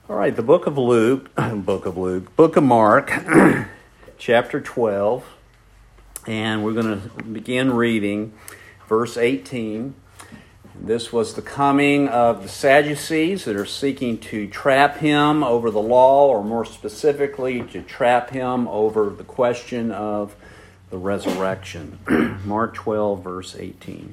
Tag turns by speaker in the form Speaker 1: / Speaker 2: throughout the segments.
Speaker 1: All right, the book of Mark, chapter 12, and we're going to begin reading verse 18. This was the coming of the Sadducees that are seeking to trap him over the law, or more specifically, to trap him over the question of the resurrection. Mark 12, verse 18.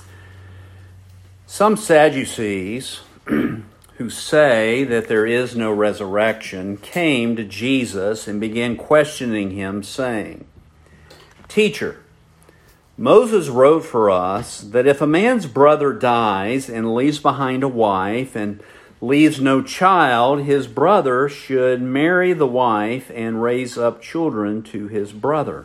Speaker 1: Some Sadducees who say that there is no resurrection, came to Jesus and began questioning him, saying, "Teacher, Moses wrote for us that if a man's brother dies and leaves behind a wife and leaves no child, his brother should marry the wife and raise up children to his brother.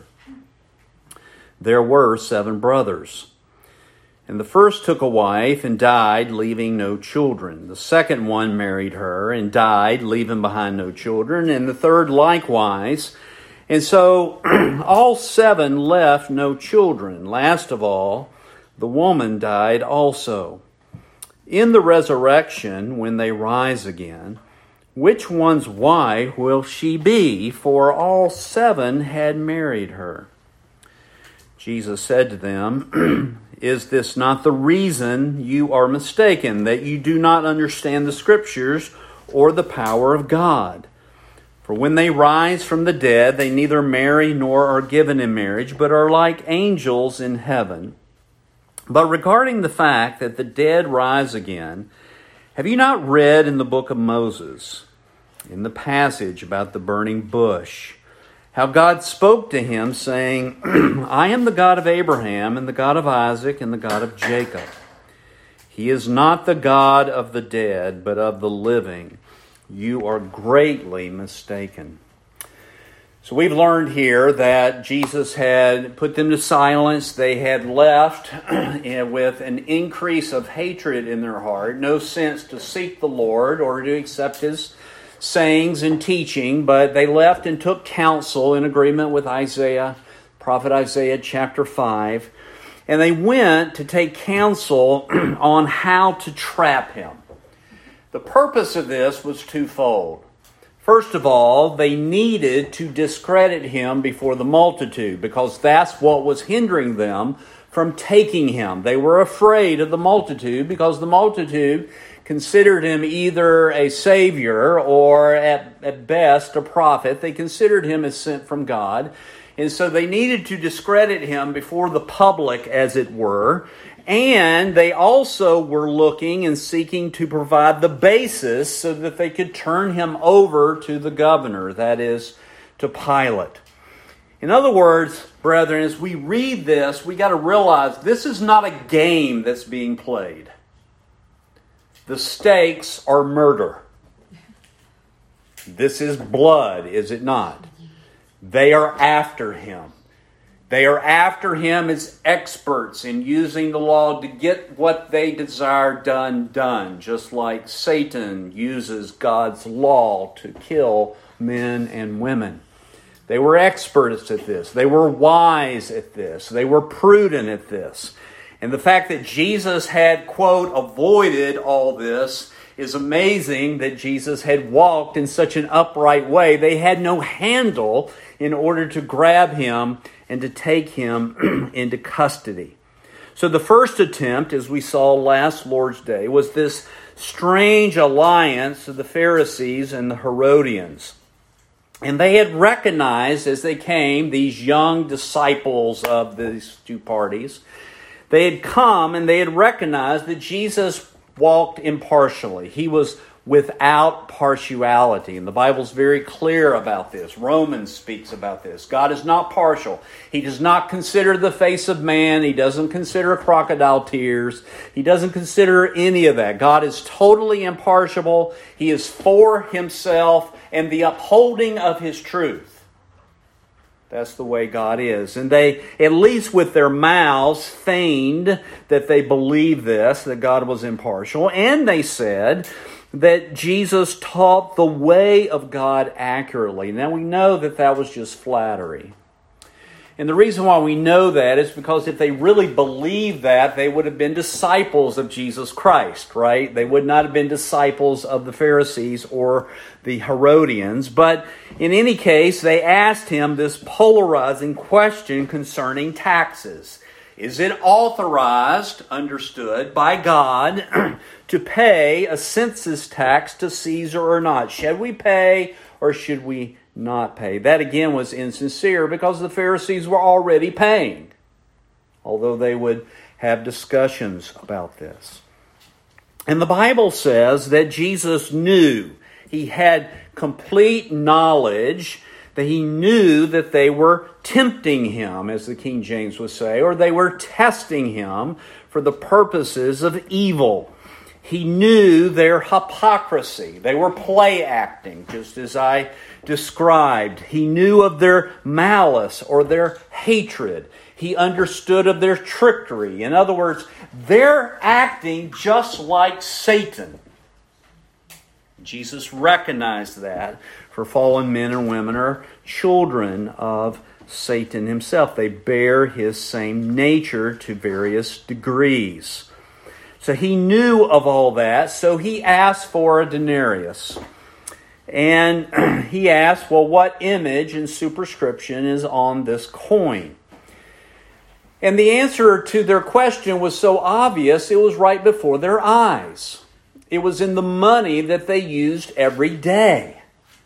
Speaker 1: There were 7 brothers. And the first took a wife and died, leaving no children. The second one married her and died, leaving behind no children. And the third likewise. And so all 7 left no children. Last of all, the woman died also. In the resurrection, when they rise again, which one's wife will she be? For all 7 had married her." Jesus said to them, "Is this not the reason you are mistaken, that you do not understand the Scriptures or the power of God? For when they rise from the dead, they neither marry nor are given in marriage, but are like angels in heaven. But regarding the fact that the dead rise again, have you not read in the book of Moses, in the passage about the burning bush, how God spoke to him, saying, 'I am the God of Abraham, and the God of Isaac, and the God of Jacob'? He is not the God of the dead, but of the living. You are greatly mistaken." So we've learned here that Jesus had put them to silence. They had left with an increase of hatred in their heart, no sense to seek the Lord or to accept His sayings and teaching, but they left and took counsel in agreement with Isaiah, prophet Isaiah chapter 5, and they went to take counsel on how to trap him. The purpose of this was twofold. First of all, they needed to discredit him before the multitude, because that's what was hindering them from taking him. They were afraid of the multitude because the multitude considered him either a savior or at best a prophet. They considered him as sent from God. And so they needed to discredit him before the public, as it were. And they also were looking and seeking to provide the basis so that they could turn him over to the governor, that is, to Pilate. In other words, brethren, as we read this, we got to realize this is not a game that's being played. The stakes are murder. This is blood, is it not? They are after him. They are after him as experts in using the law to get what they desire done, just like Satan uses God's law to kill men and women. They were experts at this. They were wise at this. They were prudent at this. And the fact that Jesus had, quote, avoided all this is amazing, that Jesus had walked in such an upright way. They had no handle in order to grab him and to take him into custody. So the first attempt, as we saw last Lord's Day, was this strange alliance of the Pharisees and the Herodians. And they had recognized as they came, these young disciples of these two parties, they had come and they had recognized that Jesus walked impartially. He was without partiality. And the Bible's very clear about this. Romans speaks about this. God is not partial. He does not consider the face of man. He doesn't consider crocodile tears. He doesn't consider any of that. God is totally impartial. He is for himself and the upholding of his truth. That's the way God is. And they, at least with their mouths, feigned that they believed this, that God was impartial. And they said that Jesus taught the way of God accurately. Now we know that that was just flattery. And the reason why we know that is because if they really believed that, they would have been disciples of Jesus Christ, right? They would not have been disciples of the Pharisees or the Herodians. But in any case, they asked him this polarizing question concerning taxes. Is it authorized, understood, by God to pay a census tax to Caesar or not? Should we pay or should we not pay? That again was insincere because the Pharisees were already paying, although they would have discussions about this. And the Bible says that Jesus knew. He had complete knowledge that he knew that they were tempting him, as the King James would say, or they were testing him for the purposes of evil. He knew their hypocrisy. They were play acting, just as I described. He knew of their malice or their hatred. He understood of their trickery. In other words, they're acting just like Satan. Jesus recognized that, for fallen men and women are children of Satan himself. They bear his same nature to various degrees. So he knew of all that, so he asked for a denarius. And he asked, well, what image and superscription is on this coin? And the answer to their question was so obvious, it was right before their eyes. It was in the money that they used every day.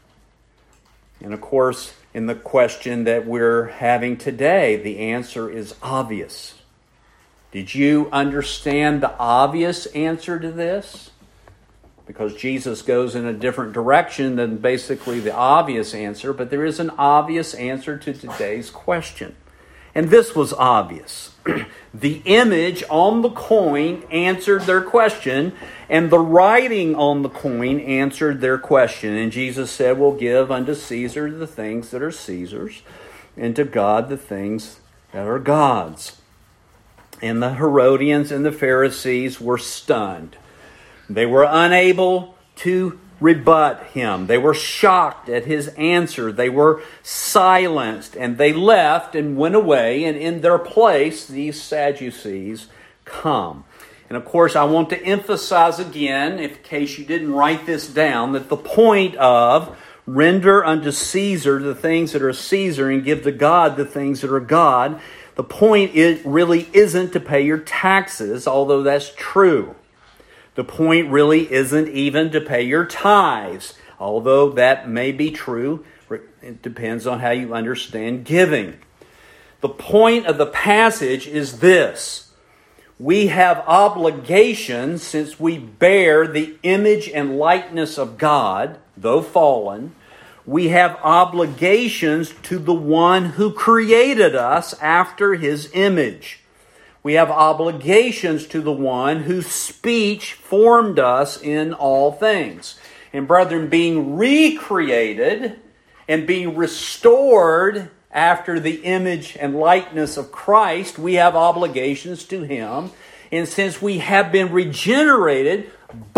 Speaker 1: And of course, in the question that we're having today, the answer is obvious. Did you understand the obvious answer to this? Because Jesus goes in a different direction than basically the obvious answer, but there is an obvious answer to today's question. And this was obvious. The image on the coin answered their question, and the writing on the coin answered their question. And Jesus said, well, give unto Caesar the things that are Caesar's, and to God the things that are God's. And the Herodians and the Pharisees were stunned. They were unable to rebut him. They were shocked at his answer. They were silenced, and they left and went away, and in their place these Sadducees come. And of course, I want to emphasize again, in case you didn't write this down, that the point of render unto Caesar the things that are Caesar and give to God the things that are God, the point really isn't to pay your taxes, although that's true. The point really isn't even to pay your tithes, although that may be true. It depends on how you understand giving. The point of the passage is this. We have obligations since we bear the image and likeness of God, though fallen. We have obligations to the one who created us after his image. We have obligations to the one whose speech formed us in all things. And brethren, being recreated and being restored after the image and likeness of Christ, we have obligations to him. And since we have been regenerated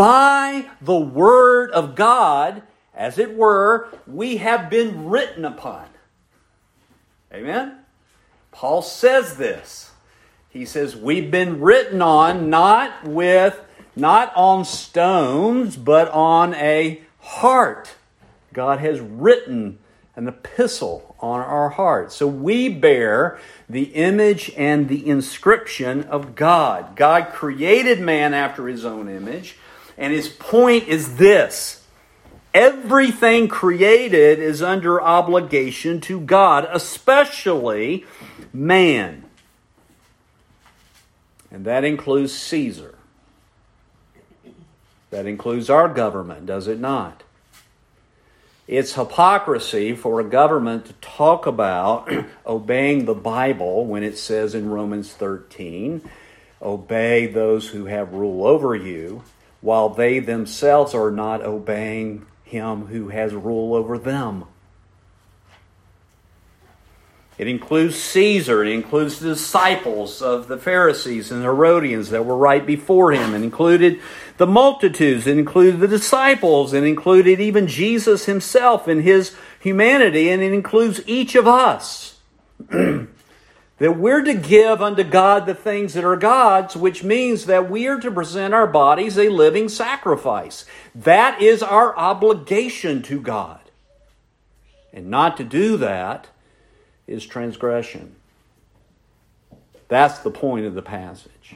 Speaker 1: by the Word of God, as it were, we have been written upon. Amen? Paul says this. He says, we've been written on not on stones, but on a heart. God has written an epistle on our heart. So we bear the image and the inscription of God. God created man after his own image, and his point is this. Everything created is under obligation to God, especially man. And that includes Caesar. That includes our government, does it not? It's hypocrisy for a government to talk about obeying the Bible when it says in Romans 13, obey those who have rule over you, while they themselves are not obeying him who has rule over them. It includes Caesar. It includes the disciples of the Pharisees and the Herodians that were right before him. It included the multitudes. It included the disciples. It included even Jesus himself in his humanity. And it includes each of us. that we're to give unto God the things that are God's, which means that we are to present our bodies a living sacrifice. That is our obligation to God. And not to do that is transgression. That's the point of the passage.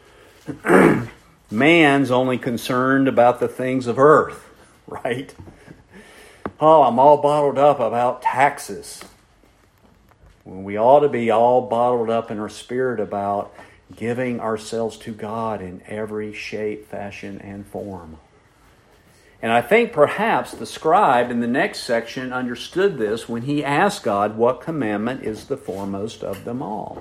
Speaker 1: Man's only concerned about the things of earth, right? Oh, I'm all bottled up about taxes. When we ought to be all bottled up in our spirit about giving ourselves to God in every shape, fashion, and form. And I think perhaps the scribe in the next section understood this when he asked God what commandment is the foremost of them all.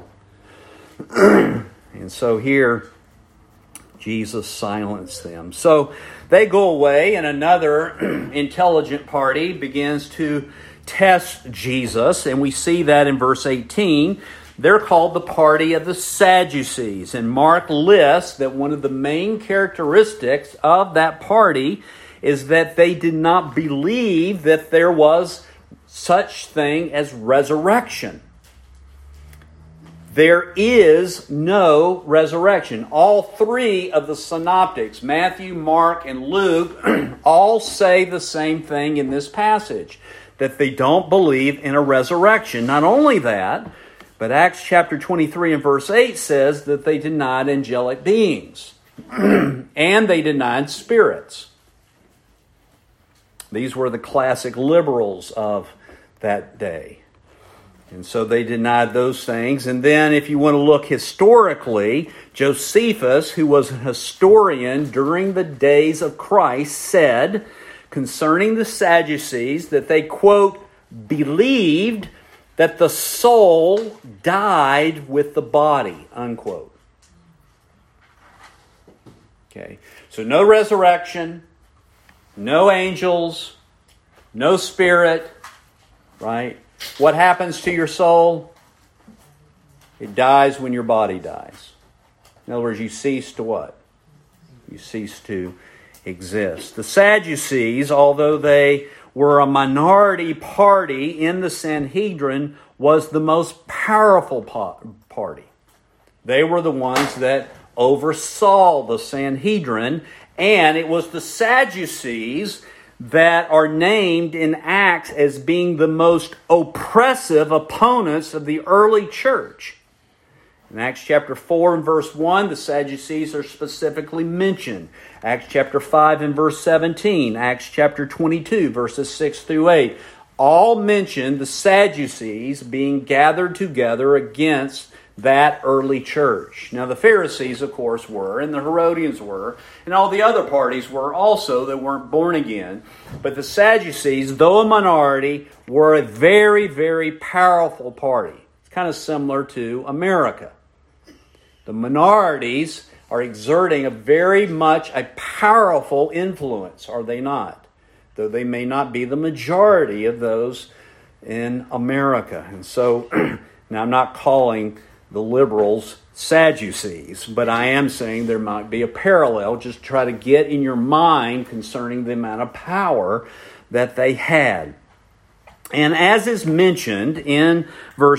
Speaker 1: And so here, Jesus silenced them. So they go away, and another intelligent party begins to test Jesus, and we see that in verse 18. They're called the party of the Sadducees, and Mark lists that one of the main characteristics of that party is that they did not believe that there was such thing as resurrection. There is no resurrection. All three of the synoptics, Matthew, Mark, and Luke, all say the same thing in this passage, that they don't believe in a resurrection. Not only that, but Acts chapter 23 and verse 8 says that they denied angelic beings and they denied spirits. These were the classic liberals of that day. And so they denied those things. And then if you want to look historically, Josephus, who was a historian during the days of Christ, said concerning the Sadducees that they, quote, believed that the soul died with the body, unquote. Okay, so no resurrection, no angels, no spirit, right? What happens to your soul? It dies when your body dies. In other words, you cease to what? You cease to exist. The Sadducees, although they were a minority party in the Sanhedrin, was the most powerful party. They were the ones that oversaw the Sanhedrin, and it was the Sadducees that are named in Acts as being the most oppressive opponents of the early church. In Acts chapter 4 and verse 1, the Sadducees are specifically mentioned. Acts chapter 5 and verse 17, Acts chapter 22, verses 6 through 8, all mention the Sadducees being gathered together against that early church. Now the Pharisees, of course, were, and the Herodians were, and all the other parties were also that weren't born again. But the Sadducees, though a minority, were a very, very powerful party. It's kind of similar to America. The minorities are exerting a very much a powerful influence, are they not? Though they may not be the majority of those in America. And so, now I'm not calling the liberals Sadducees, but I am saying there might be a parallel. Just try to get in your mind concerning the amount of power that they had. And as is mentioned in verse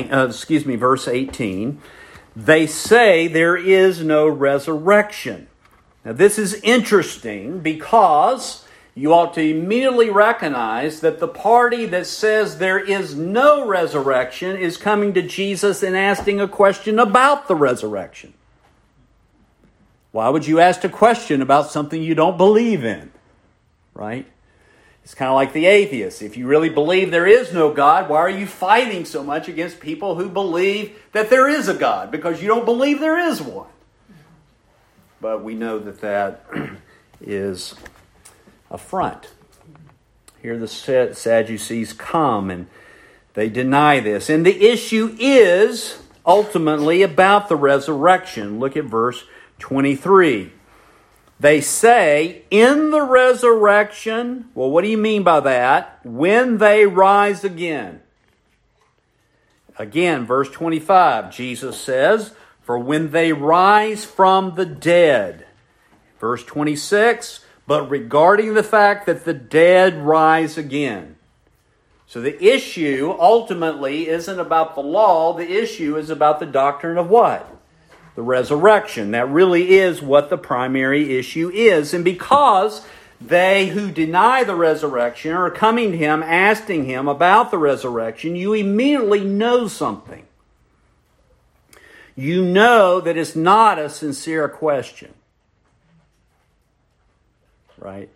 Speaker 1: 18, they say there is no resurrection. Now this is interesting because you ought to immediately recognize that the party that says there is no resurrection is coming to Jesus and asking a question about the resurrection. Why would you ask a question about something you don't believe in? Right? It's kind of like the atheists. If you really believe there is no God, why are you fighting so much against people who believe that there is a God? Because you don't believe there is one. But we know that that is a front. Here the Sadducees come and they deny this. And the issue is ultimately about the resurrection. Look at verse 23. They say, in the resurrection, well, what do you mean by that? When they rise again. Again, verse 25, Jesus says, for when they rise from the dead. Verse 26, but regarding the fact that the dead rise again. So the issue ultimately isn't about the law. The issue is about the doctrine of what? The resurrection. That really is what the primary issue is. And because they who deny the resurrection are coming to him, asking him about the resurrection, you immediately know something. You know that it's not a sincere question. Right?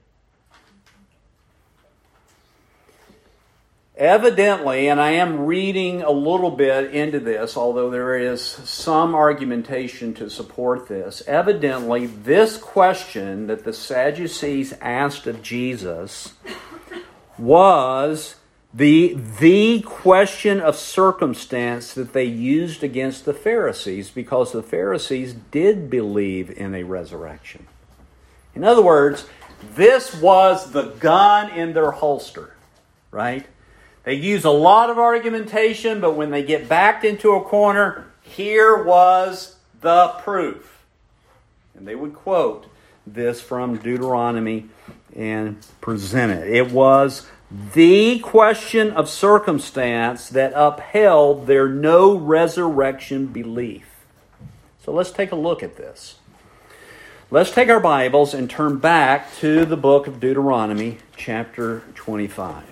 Speaker 1: Evidently, and I am reading a little bit into this, although there is some argumentation to support this, evidently this question that the Sadducees asked of Jesus was the question of circumstance that they used against the Pharisees, because the Pharisees did believe in a resurrection. In other words, this was the gun in their holster, right? They use a lot of argumentation, but when they get backed into a corner, here was the proof. And they would quote this from Deuteronomy and present it. It was the question of circumstance that upheld their no resurrection belief. So let's take a look at this. Let's take our Bibles and turn back to the book of Deuteronomy, chapter 25.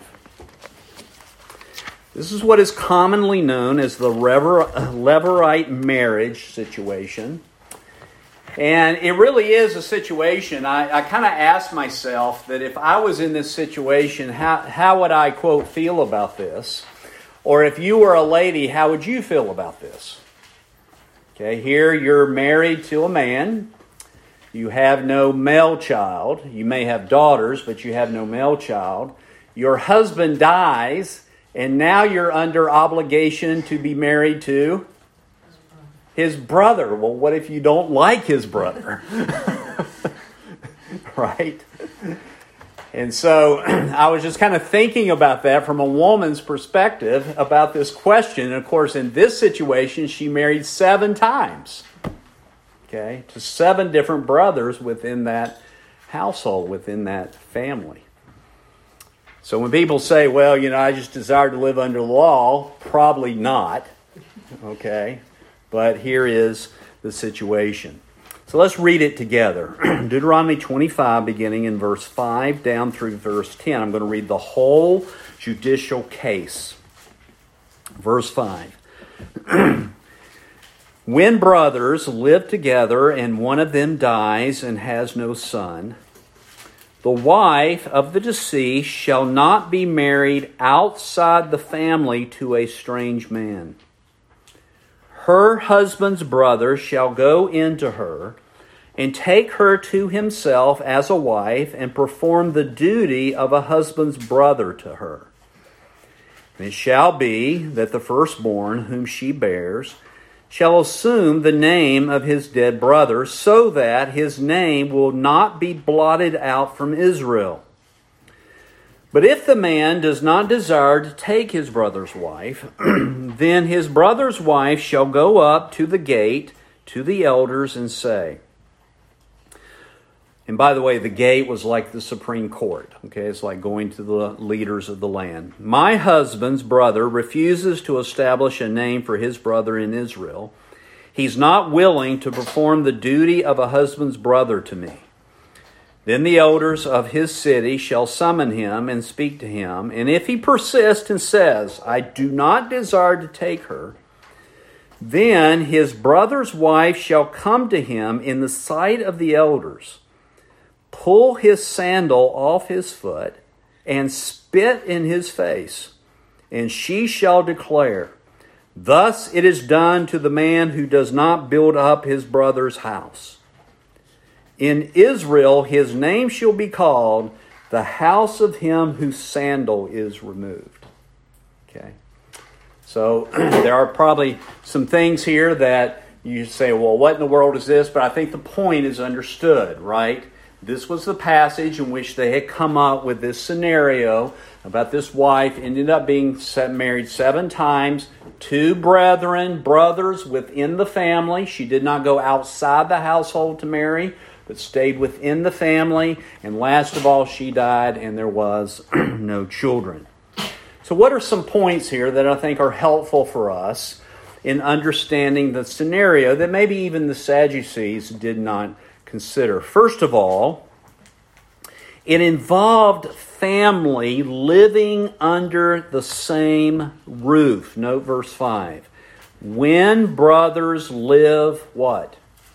Speaker 1: This is what is commonly known as the Levirate marriage situation. And it really is a situation. I kind of asked myself that if I was in this situation, how would I, quote, feel about this? Or if you were a lady, how would you feel about this? Okay, here you're married to a man. You have no male child. You may have daughters, but you have no male child. Your husband dies, and now you're under obligation to be married to his brother. Well, what if you don't like his brother? Right? And so I was just kind of thinking about that from a woman's perspective about this question. And of course, in this situation, she married 7 times. Okay? To 7 different brothers within that household, within that family. So when people say, well, I just desire to live under the law, probably not. Okay? But here is the situation. So let's read it together. Deuteronomy 25, beginning in verse 5 down through verse 10. I'm going to read the whole judicial case. Verse 5. When brothers live together and one of them dies and has no son, the wife of the deceased shall not be married outside the family to a strange man. Her husband's brother shall go into her and take her to himself as a wife and perform the duty of a husband's brother to her. And it shall be that the firstborn whom she bears shall assume the name of his dead brother, so that his name will not be blotted out from Israel. But if the man does not desire to take his brother's wife, then his brother's wife shall go up to the gate to the elders and say, and by the way, the gate was like the Supreme Court. Okay, it's like going to the leaders of the land. My husband's brother refuses to establish a name for his brother in Israel. He's not willing to perform the duty of a husband's brother to me. Then the elders of his city shall summon him and speak to him. And if he persists and says, I do not desire to take her, then his brother's wife shall come to him in the sight of the elders, pull his sandal off his foot, and spit in his face. And she shall declare, thus it is done to the man who does not build up his brother's house. In Israel his name shall be called the house of him whose sandal is removed. Okay. So there are probably some things here that you say, well, what in the world is this? But I think the point is understood, right? This was the passage in which they had come up with this scenario about this wife ended up being married 7 times, 2 brothers within the family. She did not go outside the household to marry, but stayed within the family. And last of all, she died and there was no children. So what are some points here that I think are helpful for us in understanding the scenario that maybe even the Sadducees did not consider? First of all, it involved family living under the same roof. Note verse 5. When brothers live what?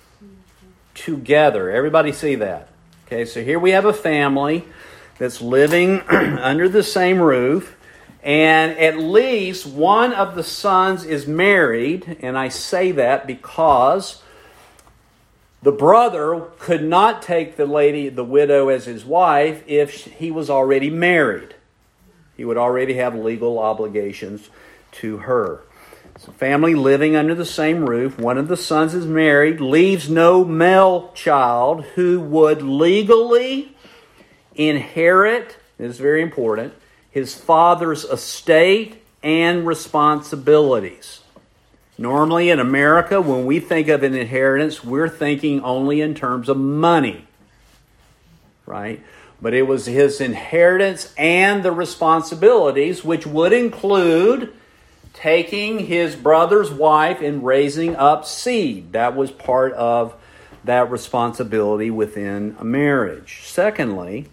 Speaker 1: Together. Everybody see that? Okay, so here we have a family that's living under the same roof, and at least one of the sons is married, and I say that because the brother could not take the widow, as his wife if he was already married. He would already have legal obligations to her. So family living under the same roof. One of the sons is married, leaves no male child who would legally inherit, this is very important, his father's estate and responsibilities. Normally in America, when we think of an inheritance, we're thinking only in terms of money, right? But it was his inheritance and the responsibilities, which would include taking his brother's wife and raising up seed. That was part of that responsibility within a marriage. Secondly,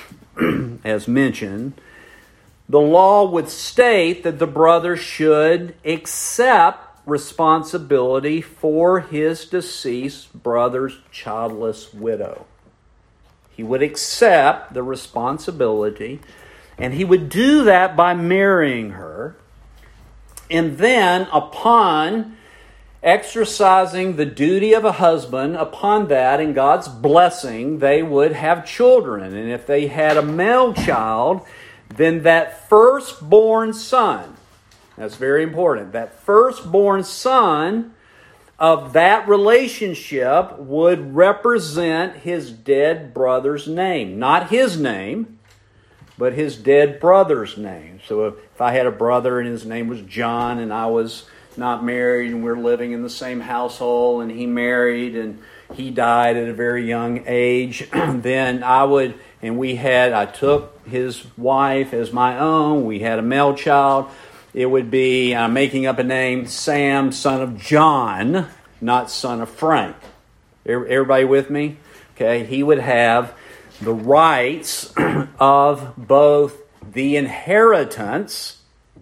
Speaker 1: as mentioned, the law would state that the brother should accept responsibility for his deceased brother's childless widow. He would accept the responsibility, and he would do that by marrying her. And then, upon exercising the duty of a husband, upon that, in God's blessing, they would have children. And if they had a male child, then that firstborn son, that's very important, that firstborn son of that relationship would represent his dead brother's name. Not his name, but his dead brother's name. So if I had a brother and his name was John and I was not married and we're living in the same household and he married and he died at a very young age, then I took his wife as my own. We had a male child. It would be, I'm making up a name, Sam, son of John, not son of Frank. Everybody with me? Okay, he would have the rights of both the inheritance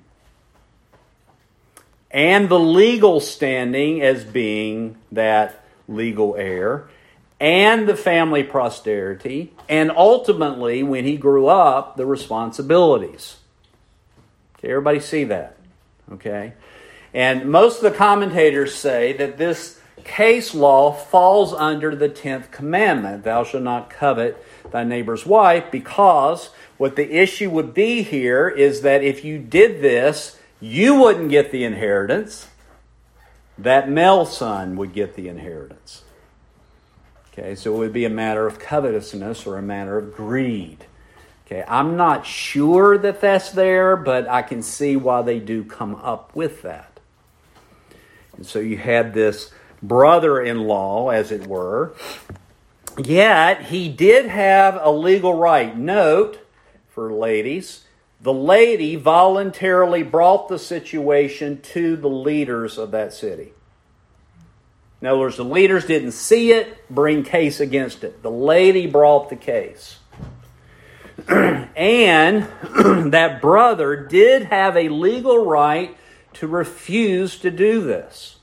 Speaker 1: and the legal standing as being that legal heir, and the family posterity, and ultimately, when he grew up, the responsibilities. Okay, everybody see that? Okay? And most of the commentators say that this case law falls under the 10th commandment, thou shalt not covet thy neighbor's wife, because what the issue would be here is that if you did this, you wouldn't get the inheritance. That male son would get the inheritance. Okay, so it would be a matter of covetousness or a matter of greed. Okay, I'm not sure that that's there, but I can see why they do come up with that. And so you had this brother-in-law, as it were, yet he did have a legal right. Note, for ladies, the lady voluntarily brought the situation to the leaders of that city. In other words, the leaders didn't see it, bring case against it. The lady brought the case. And that brother did have a legal right to refuse to do this.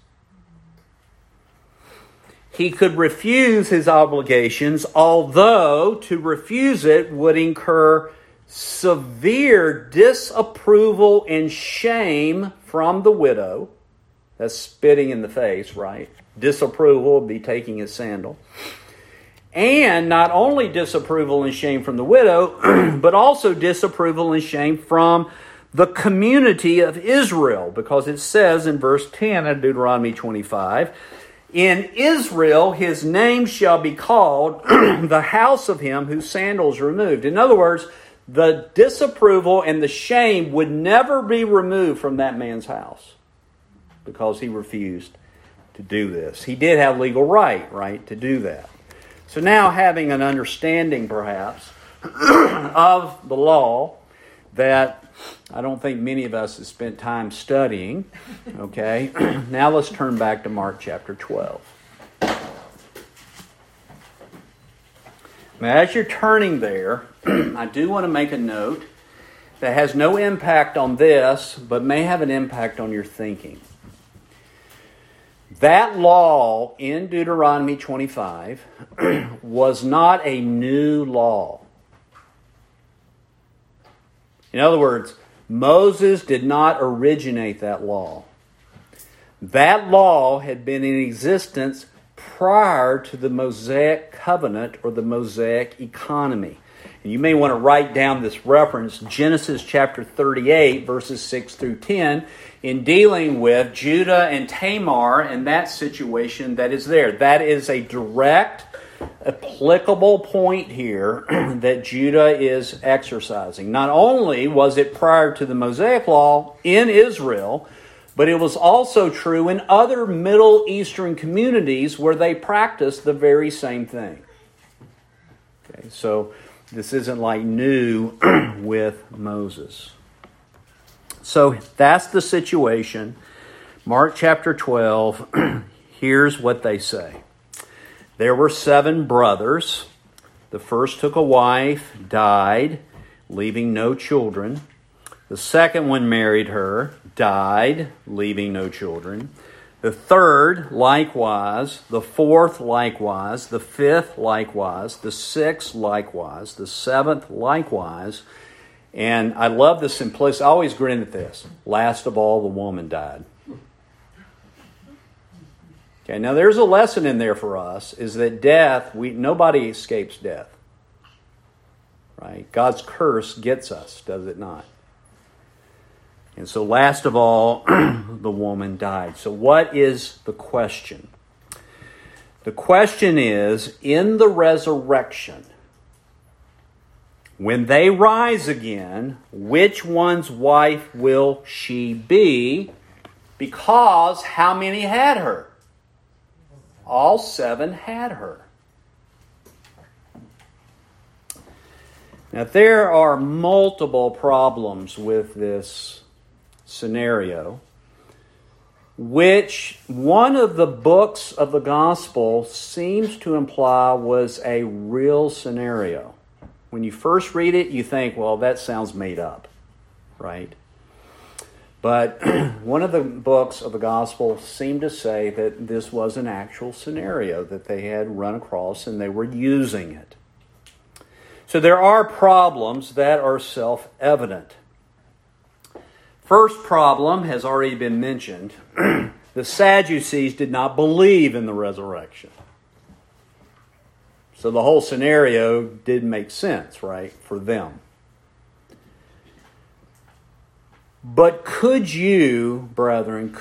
Speaker 1: He could refuse his obligations, although to refuse it would incur severe disapproval and shame from the widow. That's spitting in the face, right? Disapproval would be taking his sandal. And not only disapproval and shame from the widow, but also disapproval and shame from the community of Israel. Because it says in verse 10 of Deuteronomy 25, in Israel his name shall be called the house of him whose sandals are removed. In other words, the disapproval and the shame would never be removed from that man's house because he refused to do this. He did have legal right, to do that. So now, having an understanding perhaps of the law, that I don't think many of us have spent time studying. Okay, now let's turn back to Mark chapter 12. Now, as you're turning there, I do want to make a note that has no impact on this, but may have an impact on your thinking. That law in Deuteronomy 25 was not a new law. In other words, Moses did not originate that law. That law had been in existence prior to the Mosaic covenant or the Mosaic economy. And you may want to write down this reference, Genesis chapter 38, verses 6 through 10, in dealing with Judah and Tamar and that situation that is there. That is a direct, applicable point here that Judah is exercising. Not only was it prior to the Mosaic law in Israel, but it was also true in other Middle Eastern communities where they practiced the very same thing. Okay, so this isn't like new with Moses. So that's the situation. Mark chapter 12, here's what they say. There were 7 brothers. The first took a wife, died, leaving no children. The second one married her, died, leaving no children. The third, likewise. The fourth, likewise. The fifth, likewise. The sixth, likewise. The seventh, likewise. And I love the simplicity. I always grin at this. Last of all, the woman died. Okay, now there's a lesson in there for us, is that death, nobody escapes death. Right? God's curse gets us, does it not? And so last of all, the woman died. So what is the question? The question is, in the resurrection, when they rise again, which one's wife will she be? Because how many had her? All 7 had her. Now there are multiple problems with this scenario, which one of the books of the gospel seems to imply was a real scenario. When you first read it, you think, well, that sounds made up, right? But one of the books of the gospel seemed to say that this was an actual scenario that they had run across and they were using it. So there are problems that are self-evident. First problem has already been mentioned. The Sadducees did not believe in the resurrection. So the whole scenario did make sense, right, for them. But could you, brethren,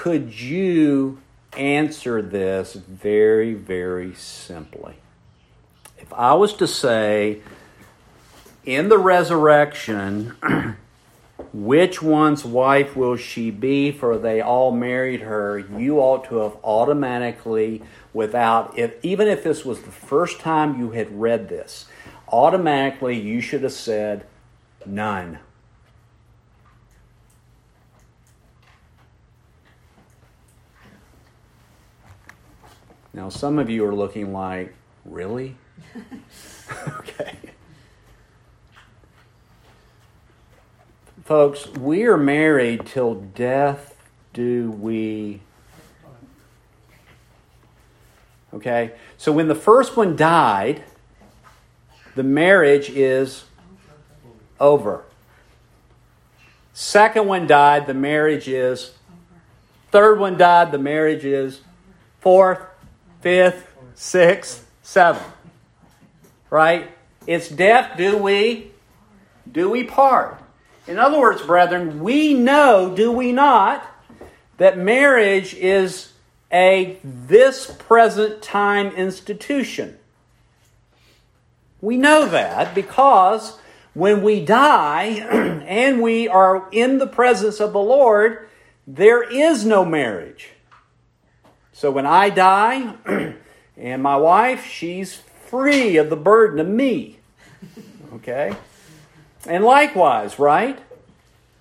Speaker 1: answer this very, very simply? If I was to say, in the resurrection, which one's wife will she be, for they all married her, you ought to have automatically, even if this was the first time you had read this, automatically you should have said, none. Now some of you are looking like, really? Okay. Folks, we are married till death do we. Okay? So when the first one died, the marriage is over. Second one died, the marriage is. Third one died, the marriage is. Fourth, fifth, sixth, seventh. Right? It's death do we part. In other words, brethren, we know, do we not, that marriage is a this present time institution. We know that because when we die and we are in the presence of the Lord, there is no marriage. So when I die and my wife, she's free of the burden of me. Okay? And likewise, right?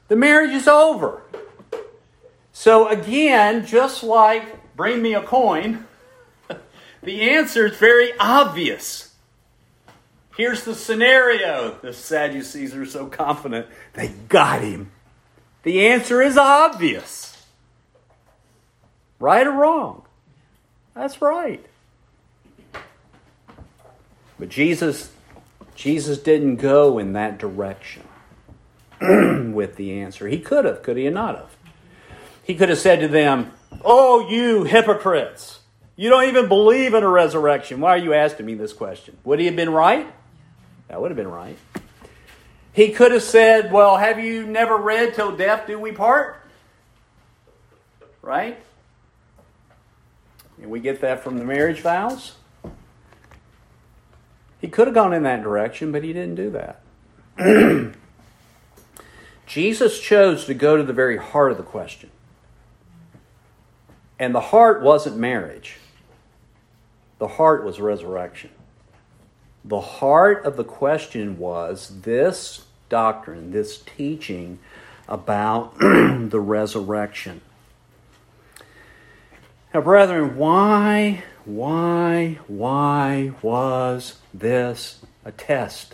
Speaker 1: the marriage is over. So again, just like bring me a coin, the answer is very obvious. Here's the scenario. The Sadducees are so confident they got him. The answer is obvious. Right or wrong? That's right. But Jesus didn't go in that direction with the answer. He could have. Could he not have? He could have said to them, "Oh, you hypocrites. You don't even believe in a resurrection. Why are you asking me this question?" Would he have been right? That would have been right. He could have said, "Well, have you never read 'Till death do we part'?" Right? And we get that from the marriage vows. He could have gone in that direction, but he didn't do that. Jesus chose to go to the very heart of the question. And the heart wasn't marriage. The heart was resurrection. The heart of the question was this doctrine, this teaching about the resurrection. Now, brethren, why was this a test?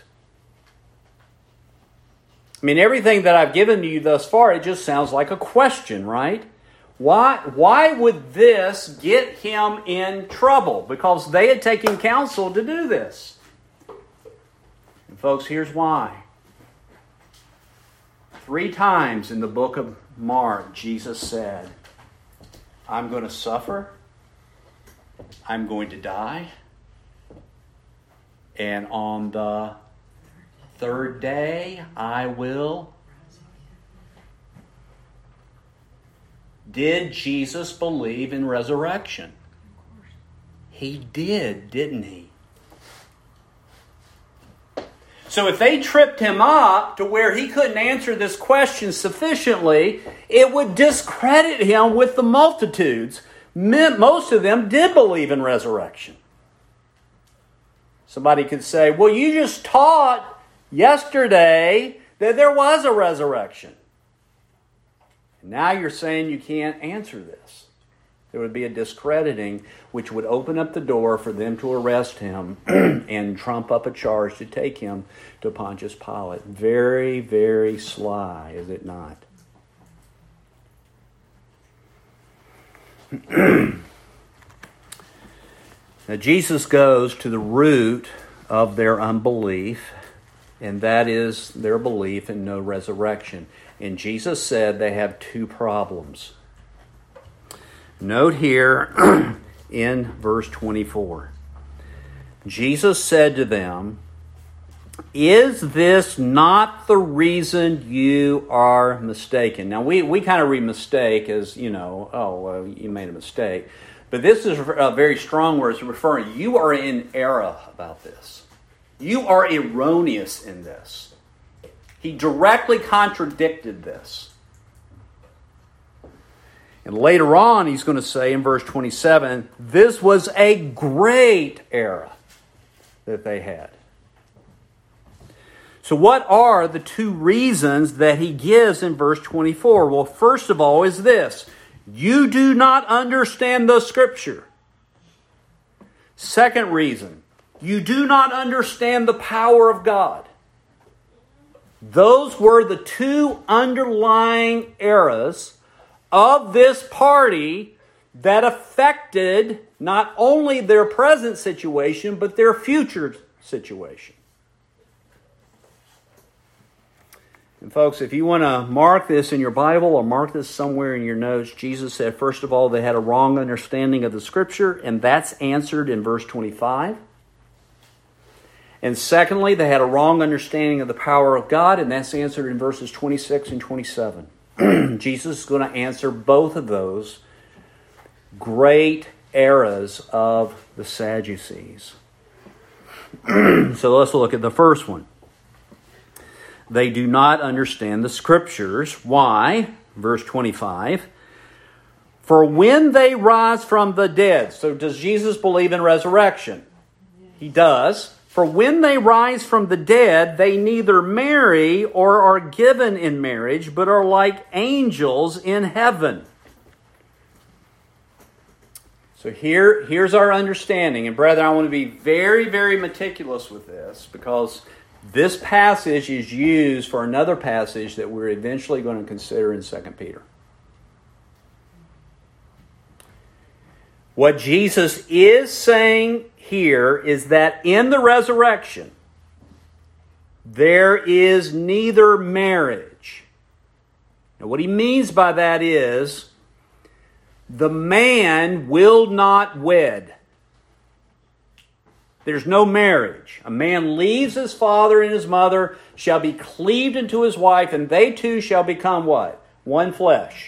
Speaker 1: I mean, everything that I've given to you thus far, it just sounds like a question, right? Why would this get him in trouble? Because they had taken counsel to do this. And folks, here's why. 3 times in the book of Mark, Jesus said, "I'm going to suffer. I'm going to die. And on the 3rd day, I will." Did Jesus believe in resurrection? He did, didn't he? So if they tripped him up to where he couldn't answer this question sufficiently, it would discredit him with the multitudes. Most of them did believe in resurrection. Somebody could say, "Well, you just taught yesterday that there was a resurrection. Now you're saying you can't answer this." There would be a discrediting, which would open up the door for them to arrest him and trump up a charge to take him to Pontius Pilate. Very, very sly, is it not? Now, Jesus goes to the root of their unbelief, and that is their belief in no resurrection. And Jesus said they have 2 problems. Note here in verse 24. Jesus said to them, "Is this not the reason you are mistaken?" Now, we kind of read mistake as, you made a mistake. But this is a very strong word. It's referring, you are in error about this. You are erroneous in this. He directly contradicted this. And later on, he's going to say in verse 27, this was a great error that they had. So what are the 2 reasons that he gives in verse 24? Well, first of all is this: you do not understand the Scripture. Second reason, you do not understand the power of God. Those were the 2 underlying errors of this party that affected not only their present situation, but their future situation. And folks, if you want to mark this in your Bible or mark this somewhere in your notes, Jesus said, first of all, they had a wrong understanding of the Scripture, and that's answered in verse 25. And secondly, they had a wrong understanding of the power of God, and that's answered in verses 26 and 27. Jesus is going to answer both of those great errors of the Sadducees. So let's look at the first one. They do not understand the Scriptures. Why? Verse 25. For when they rise from the dead. So does Jesus believe in resurrection? He does. For when they rise from the dead, they neither marry or are given in marriage, but are like angels in heaven. So here's our understanding. And brethren, I want to be very, very meticulous with this, because this passage is used for another passage that we're eventually going to consider in 2 Peter. What Jesus is saying here is that in the resurrection, there is neither marriage. Now, what he means by that is the man will not wed. There's no marriage. A man leaves his father and his mother, shall be cleaved unto his wife, and they two shall become what? One flesh.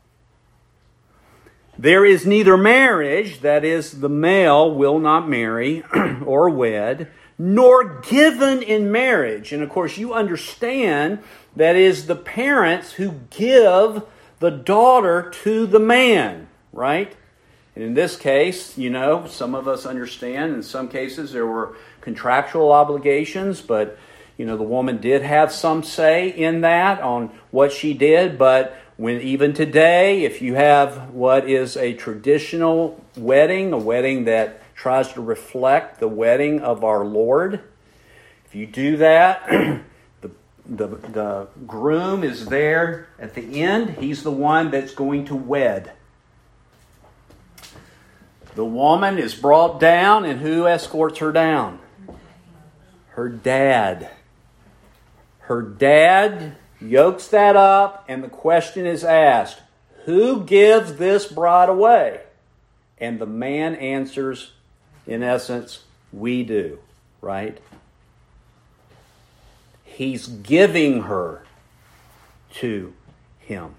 Speaker 1: There is neither marriage, that is, the male will not marry or wed, nor given in marriage. And of course, you understand that is the parents who give the daughter to the man, right? And in this case, some of us understand in some cases there were contractual obligations, but, the woman did have some say in that on what she did. But when even today, if you have what is a traditional wedding, a wedding that tries to reflect the wedding of our Lord, if you do that, the groom is there at the end. He's the one that's going to wed. The woman is brought down, and who escorts her down? Her dad. Her dad yokes that up, and the question is asked, who gives this bride away? And the man answers, in essence, we do, right? He's giving her to him.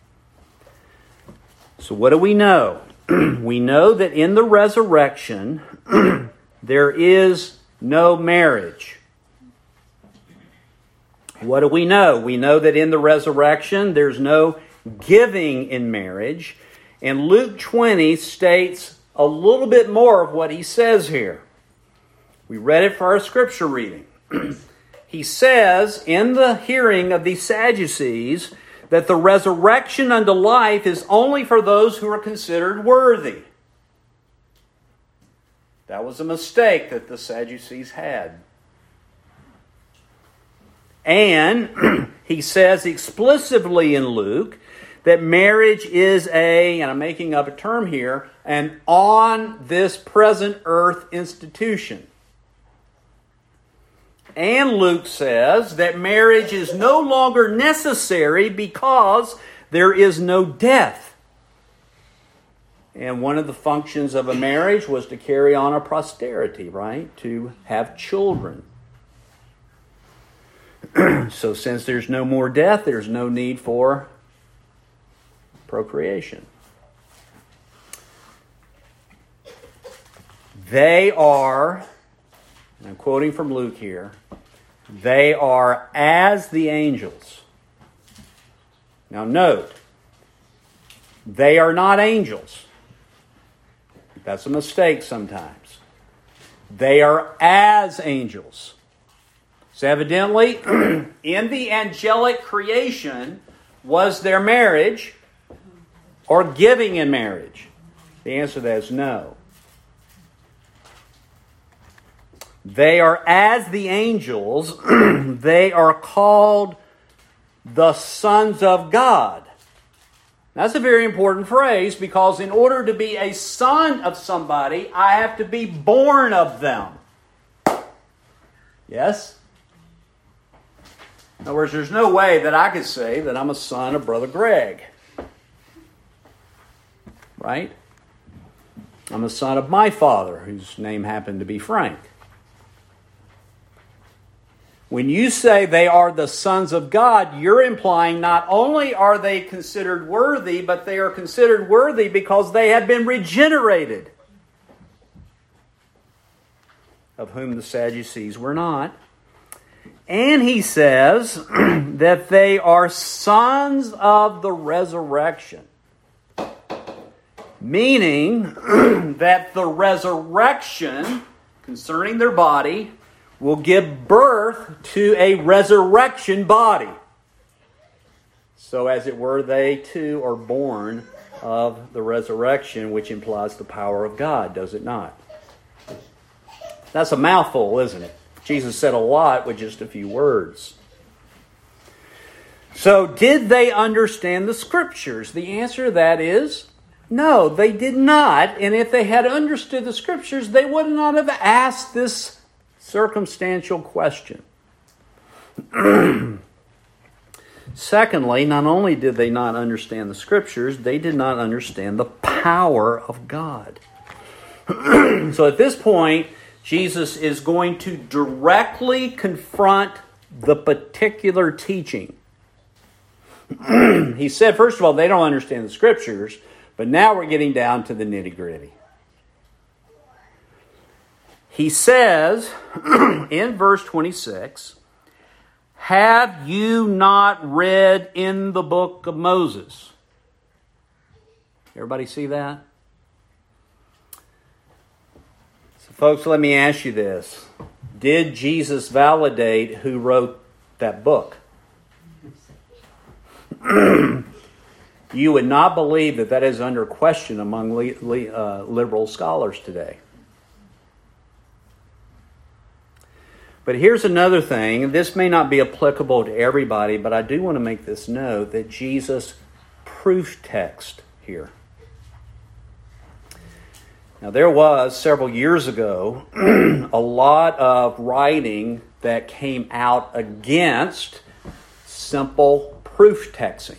Speaker 1: So what do we know? We know that in the resurrection, there is no marriage. What do we know? We know that in the resurrection, there's no giving in marriage. And Luke 20 states a little bit more of what he says here. We read it for our scripture reading. He says, in the hearing of these Sadducees, that the resurrection unto life is only for those who are considered worthy. That was a mistake that the Sadducees had. And he says explicitly in Luke that marriage is and I'm making up a term here, an on this present earth institution. And Luke says that marriage is no longer necessary because there is no death. And one of the functions of a marriage was to carry on a posterity, right? To have children. So since there's no more death, there's no need for procreation. They are, and I'm quoting from Luke here, they are as the angels. Now note, they are not angels. That's a mistake sometimes. They are as angels. So evidently, in the angelic creation, was there marriage or giving in marriage? The answer to that is no. They are as the angels. They are called the sons of God. That's a very important phrase, because in order to be a son of somebody, I have to be born of them. Yes? In other words, there's no way that I could say that I'm a son of Brother Greg. Right? I'm a son of my father, whose name happened to be Frank. When you say they are the sons of God, you're implying not only are they considered worthy, but they are considered worthy because they have been regenerated, of whom the Sadducees were not. And he says that they are sons of the resurrection, meaning that the resurrection concerning their body will give birth to a resurrection body. So as it were, they too are born of the resurrection, which implies the power of God, does it not? That's a mouthful, isn't it? Jesus said a lot with just a few words. So did they understand the Scriptures? The answer to that is no, they did not. And if they had understood the Scriptures, they would not have asked this circumstantial question. Secondly, not only did they not understand the Scriptures, they did not understand the power of God. So at this point, Jesus is going to directly confront the particular teaching. He said, first of all, they don't understand the Scriptures, but now we're getting down to the nitty-gritty. He says in verse 26, "Have you not read in the book of Moses?" Everybody see that? So folks, let me ask you this. Did Jesus validate who wrote that book? You would not believe that is under question among liberal scholars today. But here's another thing. This may not be applicable to everybody, but I do want to make this note that Jesus proof text here. Now, there was, several years ago, a lot of writing that came out against simple proof texting.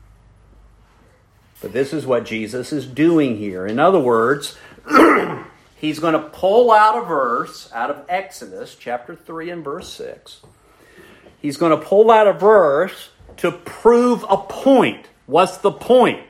Speaker 1: But this is what Jesus is doing here. In other words, he's going to pull out a verse out of Exodus chapter 3 and verse 6. He's going to pull out a verse to prove a point. What's the point?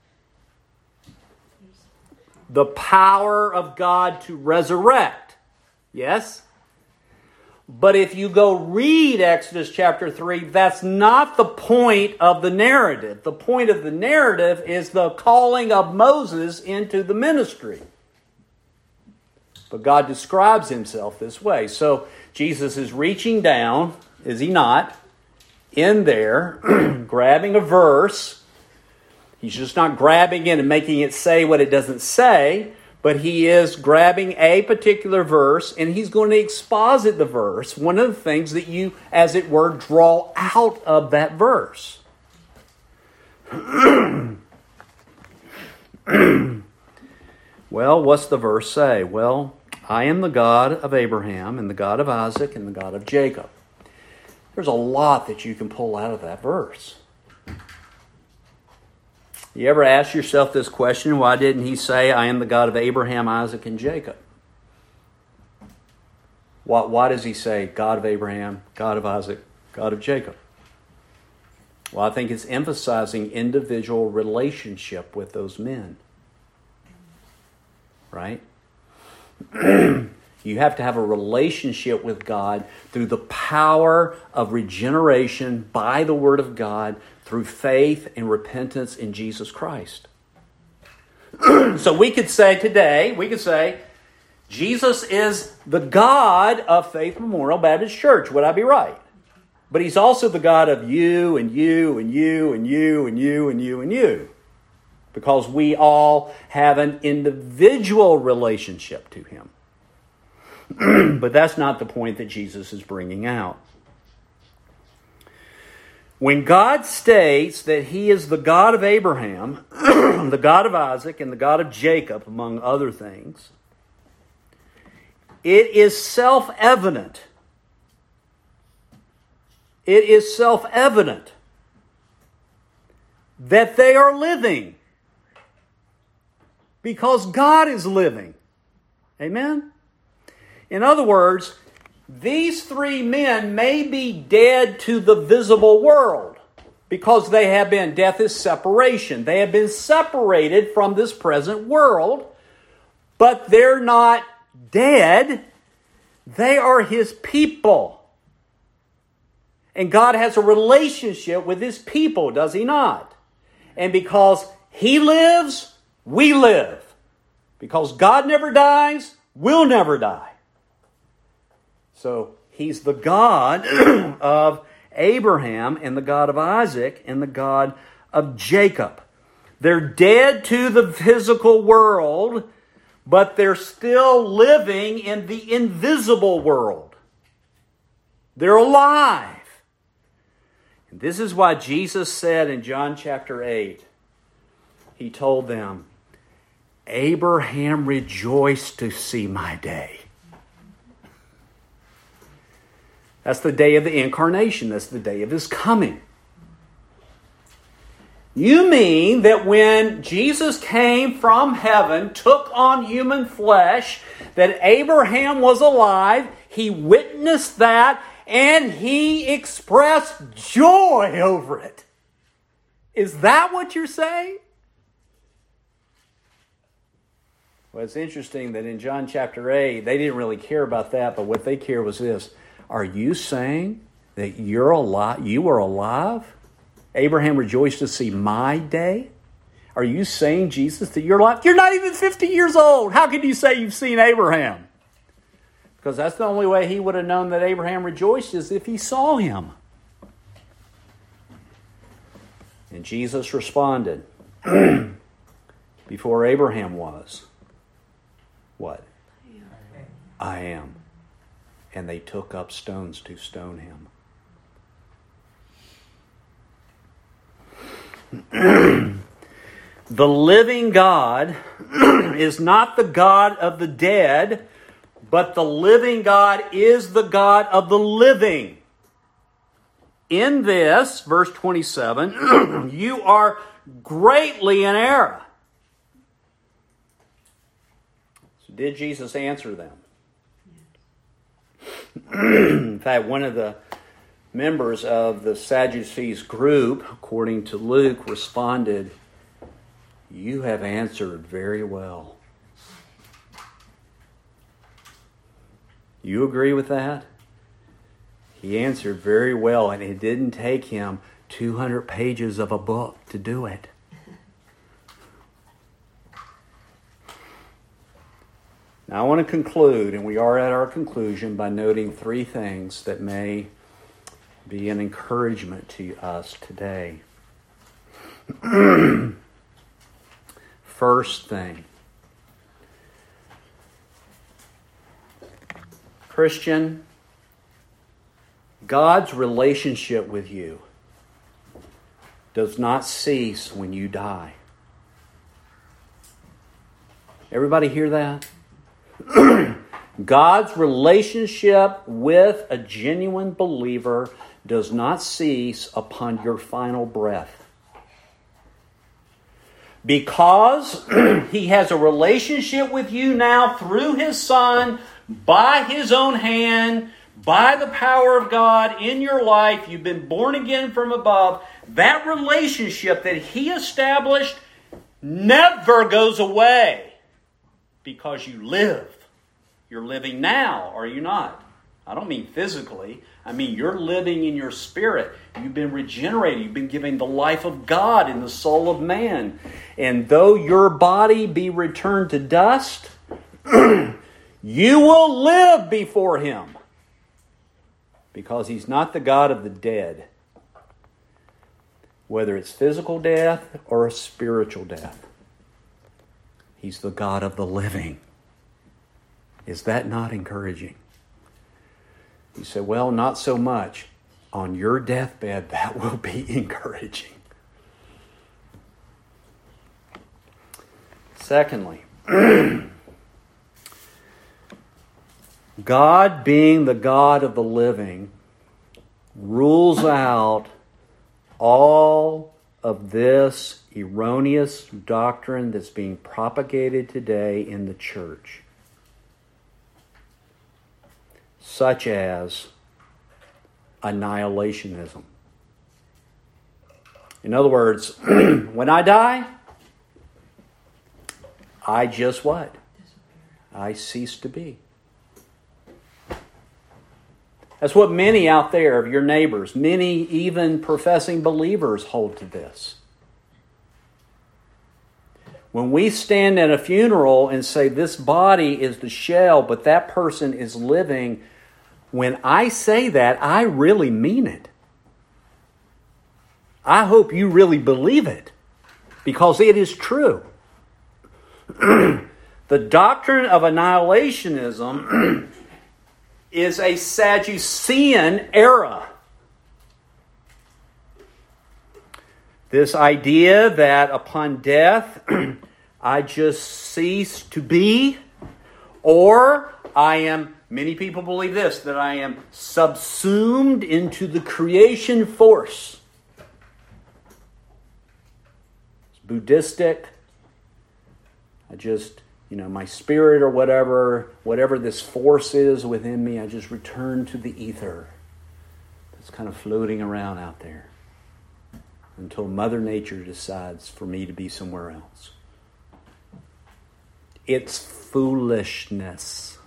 Speaker 1: The power of God to resurrect. Yes? But if you go read Exodus chapter 3, that's not the point of the narrative. The point of the narrative is the calling of Moses into the ministry. But God describes himself this way. So Jesus is reaching down, is he not, in there, grabbing a verse. He's just not grabbing it and making it say what it doesn't say, but he is grabbing a particular verse and he's going to exposit the verse. One of the things that you, as it were, draw out of that verse. Well, what's the verse say? Well, I am the God of Abraham and the God of Isaac and the God of Jacob. There's a lot that you can pull out of that verse. You ever ask yourself this question? Why didn't he say, I am the God of Abraham, Isaac, and Jacob? Why does he say God of Abraham, God of Isaac, God of Jacob? Well, I think it's emphasizing individual relationship with those men. Right? You have to have a relationship with God through the power of regeneration by the Word of God, through faith and repentance in Jesus Christ. So we could say today, Jesus is the God of Faith Memorial Baptist Church. Would I be right? But he's also the God of you and you and you and you and you and you and you. Because we all have an individual relationship to him. But that's not the point that Jesus is bringing out. When God states that he is the God of Abraham, the God of Isaac, and the God of Jacob, among other things, it is self-evident. It is self-evident that they are living because God is living. Amen? In other words, these three men may be dead to the visible world because they have been, death is separation. They have been separated from this present world, but they're not dead. They are his people. And God has a relationship with his people, does he not? And because he lives, we live. Because God never dies, we'll never die. So He's the God of Abraham and the God of Isaac and the God of Jacob. They're dead to the physical world, but they're still living in the invisible world. They're alive. And this is why Jesus said in John chapter 8, He told them, Abraham rejoiced to see my day. That's the day of the incarnation. That's the day of His coming. You mean that when Jesus came from heaven, took on human flesh, that Abraham was alive, he witnessed that, and he expressed joy over it. Is that what you're saying? Well, it's interesting that in John chapter 8, they didn't really care about that, but what they cared was this. Are you saying that you're alive? You were alive? Abraham rejoiced to see my day? Are you saying, Jesus, that you're alive? You're not even 50 years old. How can you say you've seen Abraham? Because that's the only way he would have known that Abraham rejoiced is if he saw him. And Jesus responded, before Abraham was, what? I am. And they took up stones to stone him. The living God is not the God of the dead, but the living God is the God of the living. In this, verse 27, you are greatly in error. So did Jesus answer them? In fact, one of the members of the Sadducees group, according to Luke, responded, "You have answered very well." You agree with that? He answered very well, and it didn't take him 200 pages of a book to do it. Now I want to conclude, and we are at our conclusion, by noting three things that may be an encouragement to us today. First thing, Christian, God's relationship with you does not cease when you die. Everybody hear that? God's relationship with a genuine believer does not cease upon your final breath. Because He has a relationship with you now through His Son, by His own hand, by the power of God in your life. You've been born again from above. That relationship that He established never goes away because you live. You're living now, are you not? I don't mean physically. I mean you're living in your spirit. You've been regenerated. You've been given the life of God in the soul of man. And though your body be returned to dust, you will live before Him. Because He's not the God of the dead. Whether it's physical death or a spiritual death. He's the God of the living. Is that not encouraging? You say, well, not so much. On your deathbed, that will be encouraging. Secondly, God, being the God of the living, rules out all of this erroneous doctrine that's being propagated today in the church, such as annihilationism. In other words, when I die, I just what? I cease to be. That's what many out there of your neighbors, many even professing believers, hold to this. When we stand at a funeral and say this body is the shell, but that person is living, when I say that, I really mean it. I hope you really believe it, because it is true. The doctrine of annihilationism is a Sadducean error. This idea that upon death, I just cease to be, or many people believe this, that I am subsumed into the creation force. It's Buddhistic. I just, my spirit or whatever this force is within me, I just return to the ether that's kind of floating around out there until Mother Nature decides for me to be somewhere else. It's foolishness.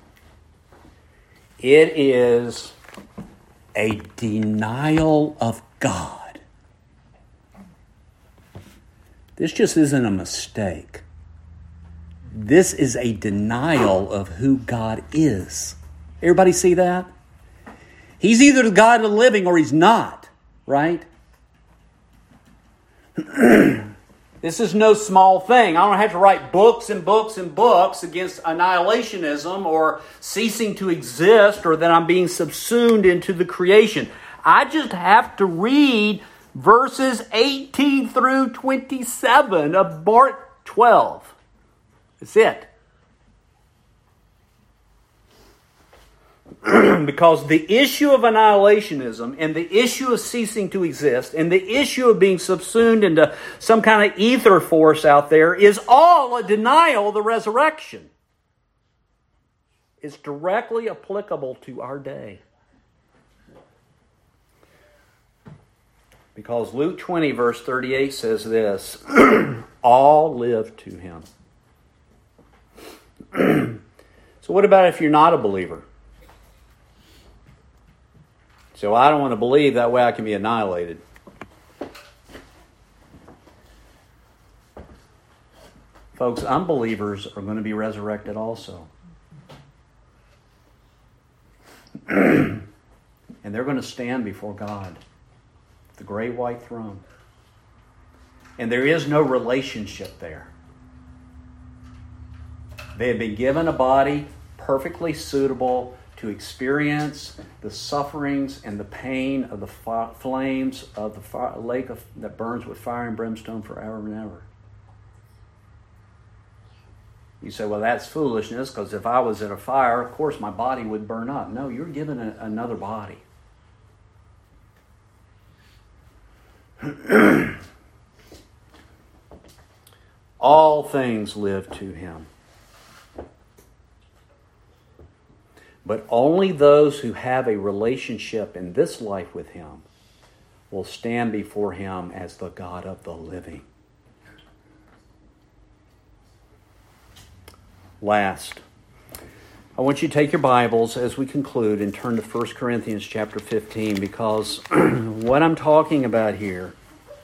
Speaker 1: It is a denial of God. This just isn't a mistake. This is a denial of who God is. Everybody see that? He's either the God of the living or he's not, right? This is no small thing. I don't have to write books and books and books against annihilationism or ceasing to exist or that I'm being subsumed into the creation. I just have to read verses 18 through 27 of Mark 12. That's it. Because the issue of annihilationism and the issue of ceasing to exist and the issue of being subsumed into some kind of ether force out there is all a denial of the resurrection. It's directly applicable to our day. Because Luke 20 verse 38 says this, all live to him. So what about if you're not a believer? So I don't want to believe, that way I can be annihilated. Folks, unbelievers are going to be resurrected also. And they're going to stand before God, the great white throne. And there is no relationship there. They have been given a body perfectly suitable to experience the sufferings and the pain of the flames of the lake that burns with fire and brimstone forever and ever. You say, well, that's foolishness, because if I was in a fire, of course my body would burn up. No, you're given another body. All things live to him. But only those who have a relationship in this life with him will stand before him as the God of the living. Last, I want you to take your Bibles as we conclude and turn to 1 Corinthians chapter 15, because what I'm talking about here,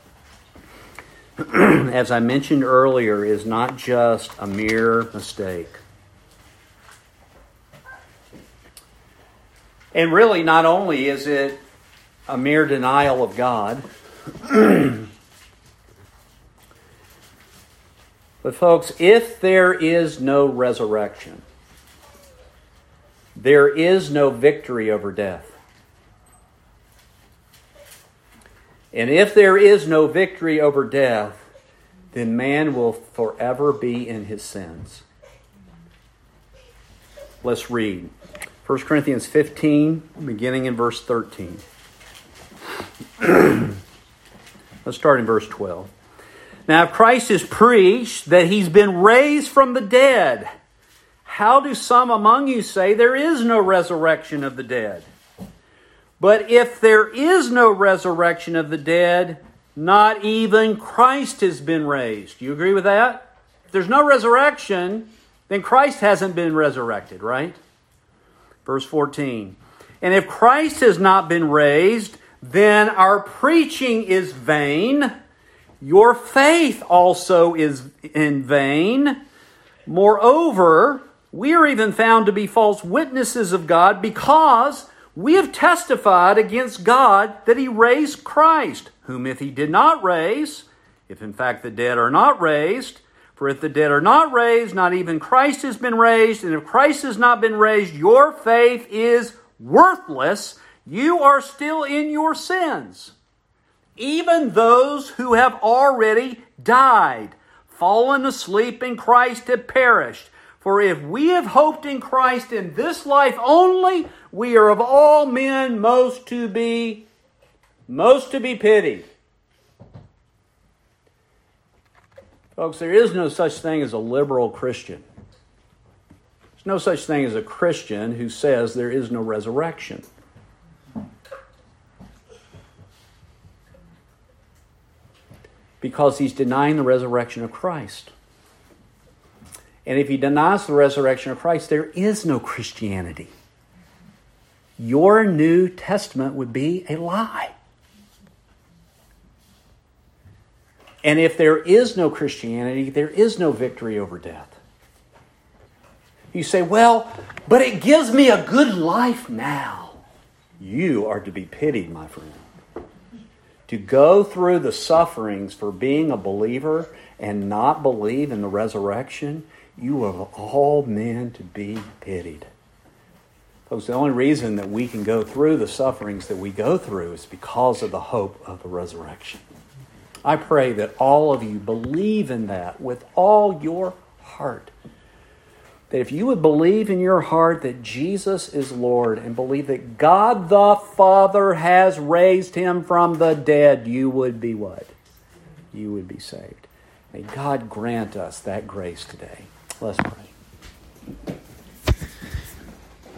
Speaker 1: as I mentioned earlier, is not just a mere mistake. And really, not only is it a mere denial of God, but folks, if there is no resurrection, there is no victory over death. And if there is no victory over death, then man will forever be in his sins. Let's read. 1 Corinthians 15, beginning in verse 13. Let's start in verse 12. Now, if Christ is preached that he's been raised from the dead, how do some among you say there is no resurrection of the dead? But if there is no resurrection of the dead, not even Christ has been raised. Do you agree with that? If there's no resurrection, then Christ hasn't been resurrected, right? Verse 14. And if Christ has not been raised, then our preaching is vain. Your faith also is in vain. Moreover, we are even found to be false witnesses of God, because We have testified against God that he raised Christ, whom if he did not raise, if in fact the dead are not raised, for if the dead are not raised, not even Christ has been raised, and if Christ has not been raised, your faith is worthless. You are still in your sins. Even those who have already died, fallen asleep in Christ, have perished. For if we have hoped in Christ in this life only, we are of all men most to be pitied. Folks, there is no such thing as a liberal Christian. There's no such thing as a Christian who says there is no resurrection. Because he's denying the resurrection of Christ. And if he denies the resurrection of Christ, there is no Christianity. Your New Testament would be a lie. And if there is no Christianity, there is no victory over death. You say, well, but it gives me a good life now. You are to be pitied, my friend. To go through the sufferings for being a believer and not believe in the resurrection, you are of all men to be pitied. Folks, the only reason that we can go through the sufferings that we go through is because of the hope of the resurrection. I pray that all of you believe in that with all your heart. That if you would believe in your heart that Jesus is Lord and believe that God the Father has raised him from the dead, you would be what? You would be saved. May God grant us that grace today. Let's pray.